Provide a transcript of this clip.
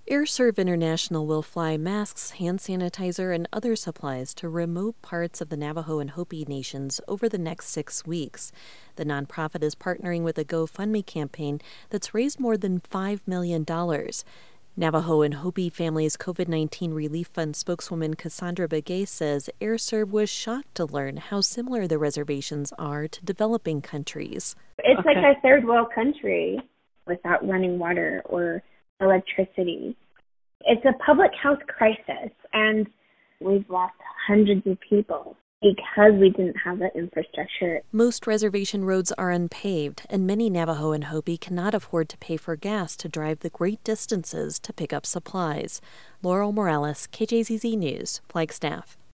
AirServe International will fly masks, hand sanitizer, and other supplies to remote parts of the Navajo and Hopi nations over the next 6 weeks. The nonprofit is partnering with a GoFundMe campaign that's raised more than $5 million. Navajo and Hopi Families COVID-19 Relief Fund spokeswoman Cassandra Begay says AirServe was shocked to learn how similar the reservations are to developing countries. It's like a third world country without running water or electricity. It's a public health crisis, and we've lost hundreds of people because we didn't have that infrastructure. Most reservation roads are unpaved, and many Navajo and Hopi cannot afford to pay for gas to drive the great distances to pick up supplies. Laurel Morales, KJZZ News, Flagstaff.